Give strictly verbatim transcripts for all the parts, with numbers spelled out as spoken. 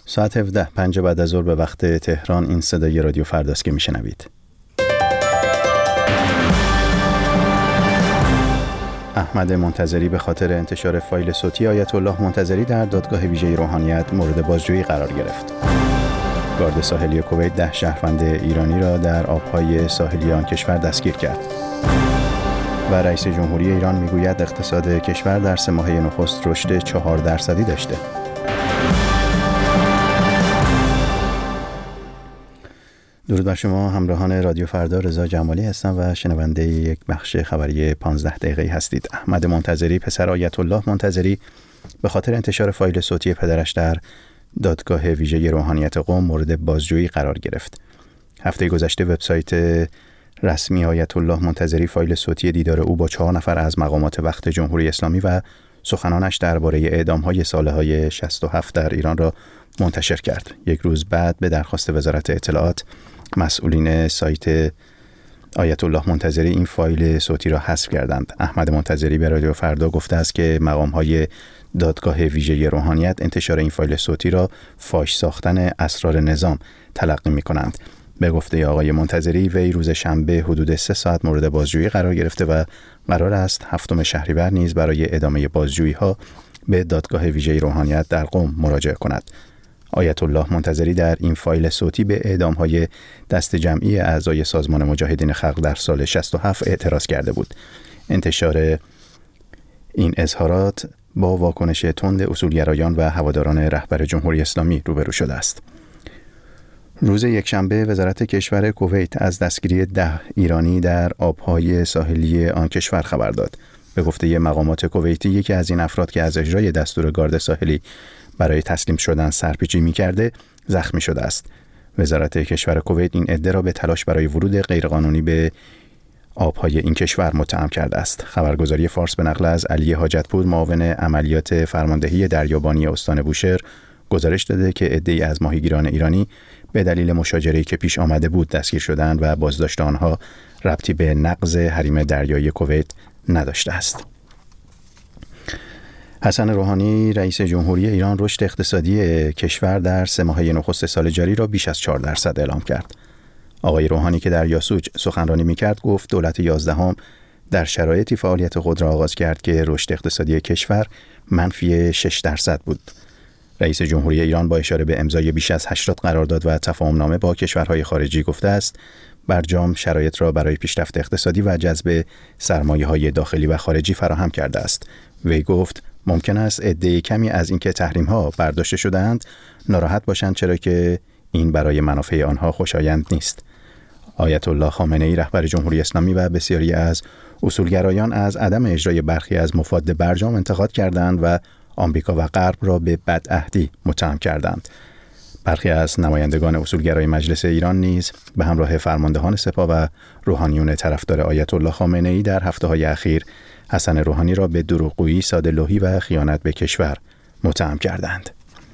ساعت هفده پنج بعد از ظهر به وقت تهران این صدای رادیو فرداست که میشنوید. احمد منتظری به خاطر انتشار فایل صوتی آیت الله منتظری در دادگاه ویژه روحانیت مورد بازجویی قرار گرفت. گارد ساحلی کویت ده شهروند ایرانی را در آبهای ساحلی آن کشور دستگیر کرد. و رئیس جمهوری ایران میگوید اقتصاد کشور در سه ماهه نخست رشد چهار درصدی داشته. درود بر شما همراهان رادیو فردا، رضا جمالی هستم و شنونده یک بخش خبری پانزده دقیقه‌ای هستید. احمد منتظری پسر آیت الله منتظری به خاطر انتشار فایل صوتی پدرش در دادگاه ویژه روحانیت قم مورد بازجویی قرار گرفت. هفته گذشته وبسایت رسمی آیت الله منتظری فایل صوتی دیدار او با چهار نفر از مقامات وقت جمهوری اسلامی و سخنانش درباره اعدام‌های سالهای شصت و هفت در ایران را منتشر کرد. یک روز بعد به درخواست وزارت اطلاعات مسئولین سایت آیت الله منتظری این فایل صوتی را حذف کردند. احمد منتظری به رادیو فردا گفته است که مقام‌های دادگاه ویژه روحانیت انتشار این فایل صوتی را فاش ساختن اسرار نظام تلقی می‌کنند. به گفته آقای منتظری وی روز شنبه حدود سه ساعت مورد بازجویی قرار گرفته و قرار است هفتم شهریور نیز برای ادامه بازجویی‌ها به دادگاه ویژه روحانیت در قم مراجعه کند. آیت الله منتظری در این فایل صوتی به اعدام‌های دست جمعی اعضای سازمان مجاهدین خلق در سال شصت و هفت اعتراض کرده بود. انتشار این اظهارات با واکنش تند اصولگرایان و هواداران رهبر جمهوری اسلامی روبرو شده است. روز یکشنبه وزارت کشور کویت از دستگیری ده ایرانی در آبهای ساحلی آن کشور خبر داد. به گفته مقامات کویتی یکی از این افراد که از اجرای دستور گارد ساحلی برای تسلیم شدن سرپیچی می‌کرده زخمی شده است. وزارت کشور کویت این عده را به تلاش برای ورود غیرقانونی به آبهای این کشور متهم کرده است. خبرگزاری فارس به نقل از علی حاجتپور معاون عملیات فرماندهی دریابانی استان بوشهر گزارش داده که عده‌ای از ماهیگیران ایرانی به دلیل مشاجره‌ای که پیش آمده بود دستگیر شدند و بازداشت آنها ربطی به نقض حریم دریایی کویت نداشته است. حسن روحانی رئیس جمهوری ایران رشد اقتصادی کشور در سه ماهه نخست سال جاری را بیش از چهار درصد اعلام کرد. آقای روحانی که در یاسوج سخنرانی می‌کرد گفت دولت یازدهم در شرایطی فعالیت خود را آغاز کرد که رشد اقتصادی کشور منفی شش درصد بود. رئیس جمهوری ایران با اشاره به امضای بیش از هشتاد قرارداد و تفاهمنامه با کشورهای خارجی گفته است برجام شرایط را برای پیشرفت اقتصادی و جذب سرمایه‌های داخلی و خارجی فراهم کرده است. وی گفت ممکن است عده کمی از اینکه تحریم‌ها برداشته شده‌اند ناراحت باشند چرا که این برای منافع آنها خوشایند نیست. آیت الله خامنه‌ای رهبر جمهوری اسلامی و بسیاری از اصولگرایان از عدم اجرای برخی از مفاد برجام انتقاد کردند و آمریکا و غرب را به بدعهدی متهم کردند. برخی از نمایندگان اصولگرای مجلس ایران نیز به همراه فرماندهان سپاه و روحانیون طرفدار آیت الله خامنه‌ای در هفته‌های اخیر حسن روحانی را به دروغگویی، ساده‌لوحی و خیانت به کشور متهم کردند.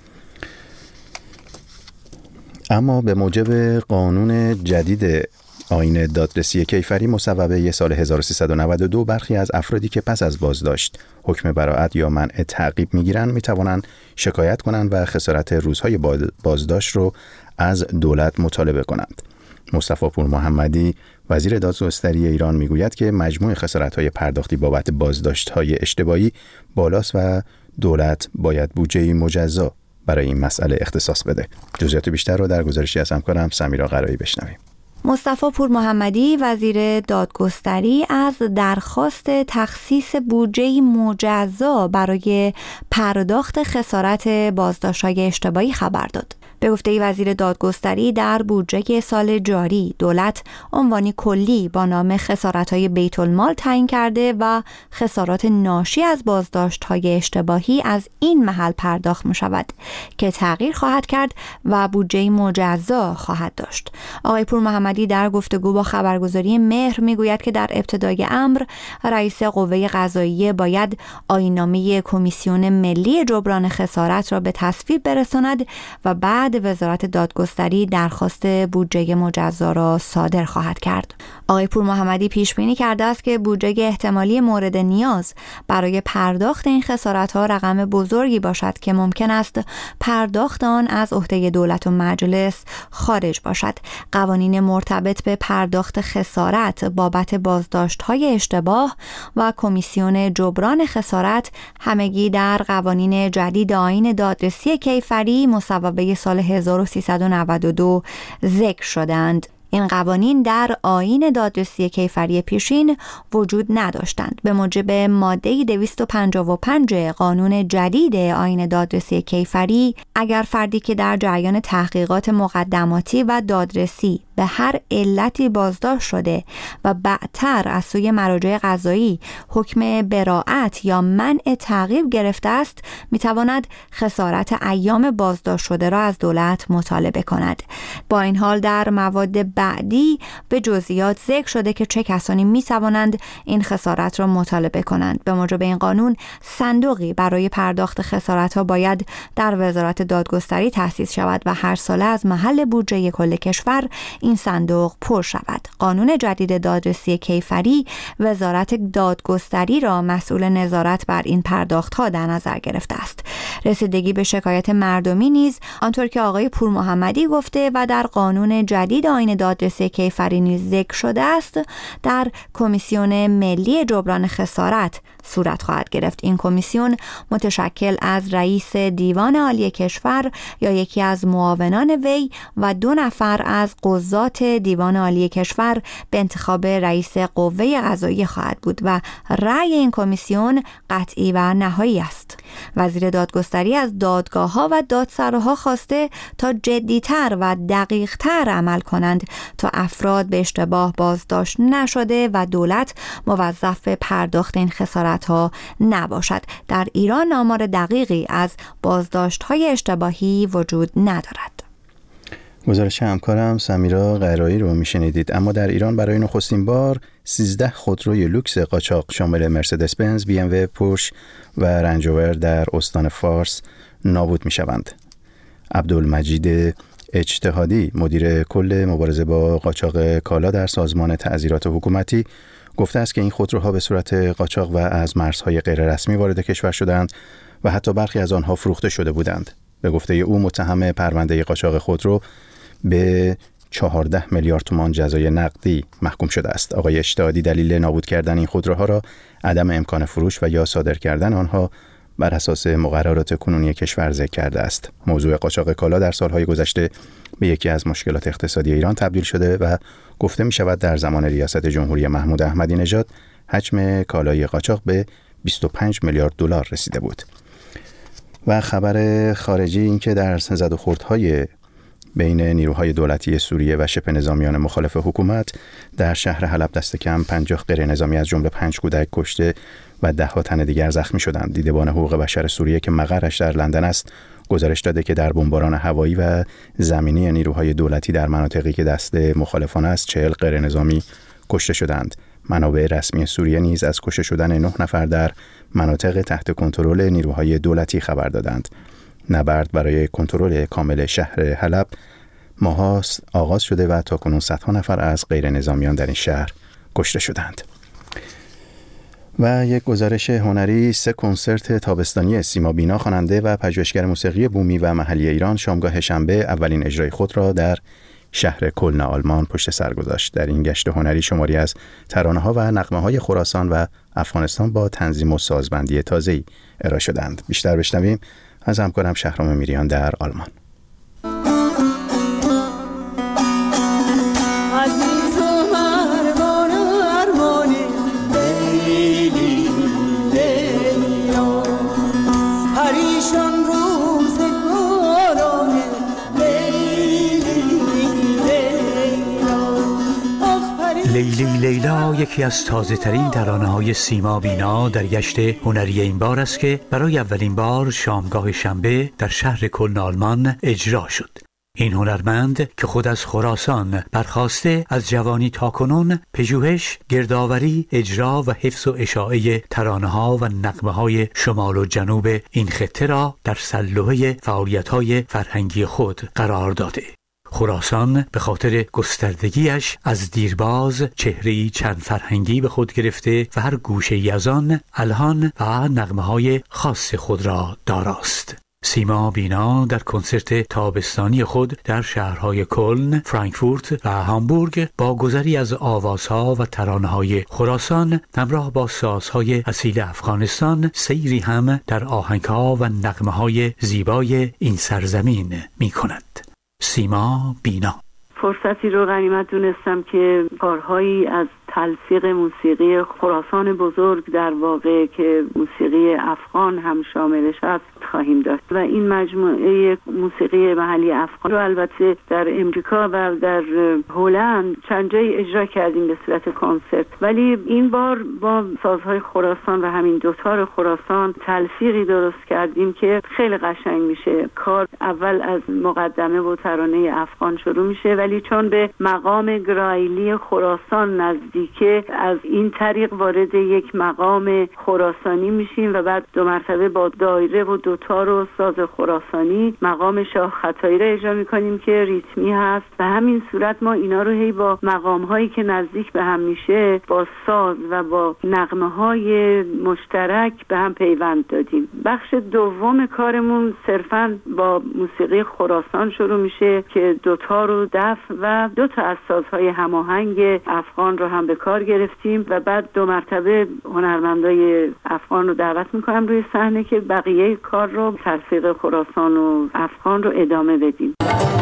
اما به موجب قانون جدید آیین دادرسی کیفری مصوبه سال هزار و سیصد و نود و دو برخی از افرادی که پس از بازداشت حکم براءت یا منع تعقیب میگیرند میتوانند شکایت کنند و خسارت روزهای بازداشت رو از دولت مطالبه کنند. مصطفی پور محمدی وزیر دادگستری ایران میگوید که مجموع خسارت‌های پرداختی بابت بازداشت‌های اشتباهی بالاست و دولت باید بودجه مجزا برای این مسئله اختصاص بده. جزئیات بیشتر رو در گزارشی از همکارم سمیرا قرایی بشنویم. مصطفی پور محمدی وزیر دادگستری از درخواست تخصیص بودجه مجزا برای پرداخت خسارت بازداشت‌های اشتباهی خبر داد. به گفته وزیر دادگستری در بودجه سال جاری دولت عنوانی کلی با نام خسارت‌های بیت المال تعیین کرده و خسارات ناشی از بازداشت‌های اشتباهی از این محل پرداخت می‌شود که تغییر خواهد کرد و بودجه مجزا خواهد داشت. آقای پور محمدی در گفتگو با خبرگزاری مهر میگوید که در ابتدای امر رئیس قوه قضاییه باید آیین‌نامه کمیسیون ملی جبران خسارت را به تصویب برساند و بعد بعد وزارت دادگستری درخواست بودجه مجزا را صادر خواهد کرد. آقای پور محمدی پیش بینی کرده است که بودجه احتمالی مورد نیاز برای پرداخت این خسارت‌ها رقم بزرگی باشد که ممکن است پرداخت آن از عهده دولت و مجلس خارج باشد. قوانین مرتبط به پرداخت خسارت بابت بازداشت‌های اشتباه و کمیسیون جبران خسارت همگی در قوانین جدید آیین دادرسی کیفری مصوبه سال هزار و سیصد و نود و دو ذکر شدند. این قوانین در آیین دادرسی کیفری پیشین وجود نداشتند. به موجب ماده دویست و پنجاه و پنج قانون جدید آیین دادرسی کیفری، اگر فردی که در جریان تحقیقات مقدماتی و دادرسی به هر علتی بازداشت شده و بعدتر از سوی مراجع قضایی حکم براءت یا منع تعقیب گرفته است، میتواند خسارت ایام بازداشت شده را از دولت مطالبه کند. با این حال در مواد بعدی به جزئیات ذکر شده که چه کسانی میتوانند این خسارت را مطالبه کنند. به موجب این قانون صندوقی برای پرداخت خسارت ها باید در وزارت دادگستری تأسیس شود و هر ساله از محل بودجه کل کشور این صندوق پر شود. قانون جدید دادرسی کیفری وزارت دادگستری را مسئول نظارت بر این پرداخت‌ها در نظر گرفته است. رسیدگی به شکایت مردمی نیز آنطور که آقای پور محمدی گفته و در قانون جدید آیین دادرسی کیفری نیز ذکر شده است، در کمیسیون ملی جبران خسارت صورت خواهد گرفت. این کمیسیون متشکل از رئیس دیوان عالی کشور یا یکی از معاونان وی و دو نفر از قضات دیوان عالی کشور به انتخاب رئیس قوه قضاییه خواهد بود و رأی این کمیسیون قطعی و نهایی است. وزیر دادگستری از دادگاه‌ها و دادسراها خواسته تا جدی‌تر و دقیق‌تر عمل کنند تا افراد به اشتباه بازداشت نشده و دولت موظف به پرداخت این خسارت‌ها نباشد. در ایران آمار دقیقی از بازداشت‌های اشتباهی وجود ندارد. گزارش همکارم سمیرا قرایی رو میشنیدید. اما در ایران برای نخستین بار سیزده خودروی لوکس قاچاق شامل مرسدس بنز، بی ام و، پورش و رنج روور در استان فارس نابود میشوند. عبدالمجید اجتهادی، مدیر کل مبارزه با قاچاق کالا در سازمان تعزیرات حکومتی، گفته است که این خودروها به صورت قاچاق و از مرزهای غیر رسمی وارد کشور شدند و حتی برخی از آنها فروخته شده بودند. به گفته او متهم پرونده قاچاق خودرو به چهارده میلیارد تومان جزای نقدی محکوم شده است. آقای اجتهادی دلیل نابود کردن این خودروها را عدم امکان فروش و یا صادر کردن آنها بر اساس مقررات کنونی کشور ذکر کرده است. موضوع قاچاق کالا در سالهای گذشته به یکی از مشکلات اقتصادی ایران تبدیل شده و گفته می شود در زمان ریاست جمهوری محمود احمدی نژاد حجم کالای قاچاق به بیست و پنج میلیارد دلار رسیده بود. و خبر خارجی این که در زد و خوردهای بین نیروهای دولتی سوریه و شبه نظامیان مخالف حکومت در شهر حلب دست کم پنجاه غیر نظامی از جمله پنج کودک کشته و ده ها تن دیگر زخمی شدند. دیدبان حقوق بشر سوریه که مقرش در لندن است گزارش داده که در بمباران هوایی و زمینی نیروهای دولتی در مناطقی که دست مخالفان است چهل غیر نظامی کشته شدند. منابع رسمی سوریه نیز از کشته شدن نه نفر در مناطق تحت کنترل نیروهای دولتی خبر دادند. نبرد برای کنترل کامل شهر حلب ماهاست آغاز شده و تاکنون صدها نفر از غیر نظامیان در این شهر کشته شدند. و یک گزارش هنری، سه کنسرت تابستانی سیما بینا خواننده و پژوهشگر موسیقی بومی و محلی ایران شامگاه شنبه اولین اجرای خود را در شهر کلن آلمان پشت سر گذاشت. در این گشت هنری شماری از ترانه‌ها و نغمه‌های خراسان و افغانستان با تنظیم و سازبندی تازه‌ای ارائه شدند. بیشتر بشنویم از همکارم شهرام میریان در آلمان. لیلی لیلا یکی از تازه ترین ترانه های سیما بینا در گشت هنری این بار است که برای اولین بار شامگاه شنبه در شهر کلن آلمان اجرا شد. این هنرمند که خود از خراسان برخاسته، از جوانی تاکنون پژوهش، گردآوری، اجرا و حفظ و اشاعه ترانه‌ها و نغمه‌های شمال و جنوب این خطه را در سلوحه فعالیت‌های فرهنگی خود قرار داده. خراسان به خاطر گستردگیش از دیرباز چهره‌ای چند فرهنگی به خود گرفته و هر گوشه‌ای از آن الحان و نغمه‌های خاص خود را داراست. سیما بینا در کنسرت تابستانی خود در شهرهای کلن، فرانکفورت و هامبورگ با گذری از آوازها و ترانه‌های خراسان همراه با سازهای اصیل افغانستان سیری هم در آهنگها و نغمه‌های زیبای این سرزمین می‌کند. سیما بینا. فرصتی رو غنیمت دونستم که کارهایی از تلفیق موسیقی خراسان بزرگ در واقع که موسیقی افغان هم شاملش است خواهیم داشت و این مجموعه موسیقی محلی افغان رو البته در امریکا و در هلند چند جایی اجرا کردیم به صورت کنسرت، ولی این بار با سازهای خراسان و همین دوتار خراسان تلفیقی درست کردیم که خیلی قشنگ میشه. کار اول از مقدمه و ترانه افغان شروع میشه، ولی چون به مقام گرایلی خراسان نزدیک که از این طریق وارد یک مقام خراسانی میشیم و بعد دو مرتبه با دایره و دوتار و ساز خراسانی مقام شاه خطایی را اجرا میکنیم که ریتمی هست و همین صورت ما اینا رو هی با مقام هایی که نزدیک به هم میشه با ساز و با نغمه های مشترک به هم پیوند دادیم. بخش دوم کارمون صرفاً با موسیقی خراسان شروع میشه که دوتار و دف و دو تا از سازهای هماهنگ افغان رو هم به کار گرفتیم و بعد دو مرتبه هنرمندای افغان رو دعوت میکنم روی صحنه که بقیه کار رو تلفیق خراسان و افغان رو ادامه بدیم.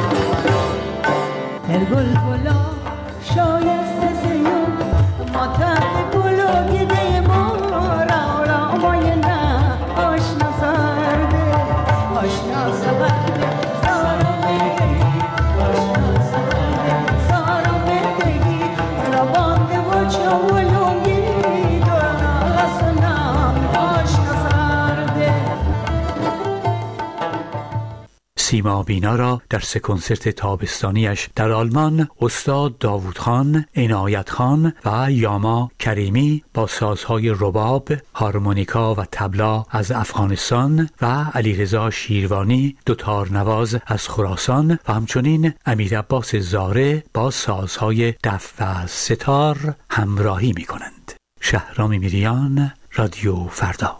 سیما بینا را در سه کنسرت تابستانیش در آلمان استاد داوود خان، عنایت خان و یاما کریمی با سازهای رباب، هارمونیکا و طبلا از افغانستان و علیرضا شیروانی دوتار نواز از خراسان و همچنین امیر عباس زاره با سازهای دف و ستار همراهی می کنند. شهرام میریان، رادیو فردا.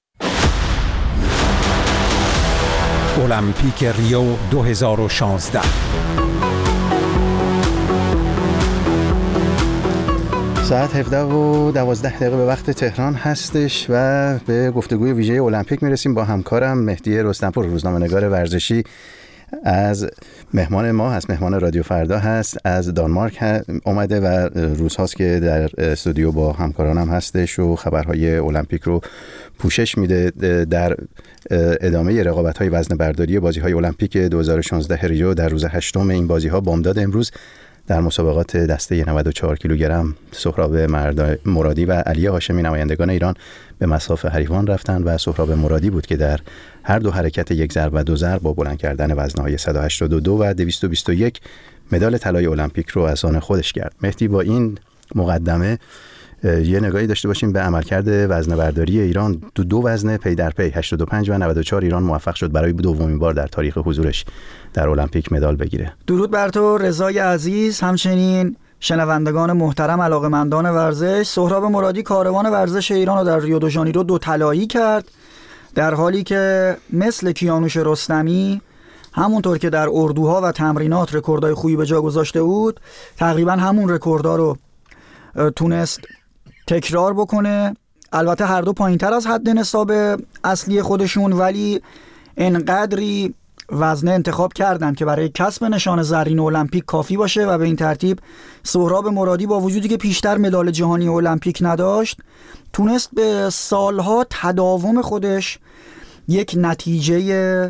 المپیک ریو دو هزار و شانزده. ساعت هفده و دوازده دقیقه به وقت تهران هستش و به گفتگوی ویژه المپیک میرسیم با همکارم مهدی رستمپور، روزنامه‌نگار ورزشی از مهمان ما هست، مهمان رادیو فردا هست، از دانمارک اومده و روزهاست که در استودیو با همکارانم هستش و خبرهای المپیک رو پوشش میده. در ادامه رقابت‌های وزن برداری بازی‌های المپیک دو هزار و شانزده ریو در روز هشتم این بازی‌ها بامداد امروز در مسابقات دسته نود و چهار کیلوگرم سهراب مرادی و علی هاشمی نمایندگان ایران به مصاف حریفان رفتند و سهراب مرادی بود که در هر دو حرکت یک ضرب و دو ضرب با بلند کردن وزن‌های صد و هشتاد و دو و دویست و بیست و یک مدال طلای المپیک رو از آن خودش کرد. مهدی، با این مقدمه یه نگاهی داشته باشیم به عملکرد وزنه برداری ایران. دو دو وزنه پی در پی هشتاد و پنج و نود و چهار ایران موفق شد برای دومین بار در تاریخ حضورش در المپیک مدال بگیره. درود بر تو رضای عزیز، همچنین شنوندگان محترم علاقه‌مندان ورزش. سهراب مرادی کاروان ورزش ایران رو در ریو دو ژانیرو دو طلایی کرد، در حالی که مثل کیانوش رستمی همونطور که در اردوها و تمرینات رکوردهای خوبی به جا گذاشته بود، تقریبا همون رکوردها رو تونست تکرار بکنه. البته هر دو پایین‌تر از حد نصاب اصلی خودشون، ولی انقدری وزنه انتخاب کردن که برای کسب نشان زرین المپیک کافی باشه و به این ترتیب سهراب مرادی با وجودی که پیشتر مدال جهانی المپیک نداشت، تونست به سالها تداوم خودش یک نتیجه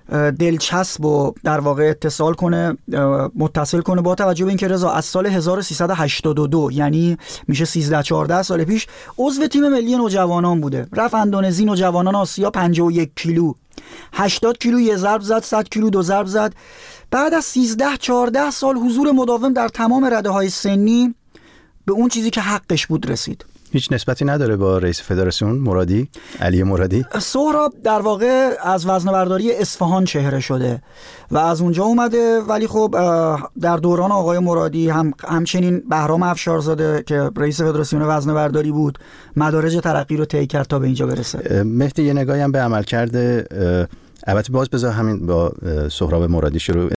دلچسب و در واقع اتصال کنه، متصل کنه، با توجه به اینکه رضا از سال هزار و سیصد و هشتاد و دو یعنی میشه سیزده چهارده سال پیش عضو تیم ملی نوجوانان بوده. رفت اندونزی نوجوانان آسیا پنجاه و یک کیلو، هشتاد کیلو یه ضرب زد، صد کیلو دو ضرب زد. بعد از سیزده چهارده سال حضور مداوم در تمام رده‌های سنی به اون چیزی که حقش بود رسید. هیچ نسبتی نداره با رئیس فدراسیون مرادی، علی مرادی؟ سهراب در واقع از وزنه‌برداری اصفهان چهره شده و از اونجا اومده، ولی خب در دوران آقای مرادی هم همچنین بهرام افشارزاده که رئیس فدراسیون وزنه‌برداری بود مدارج ترقی رو طی کرد تا به اینجا برسه. مهدی یه نگاهی هم به عملکرد، البته باز بذار همین با سهراب مرادی شروع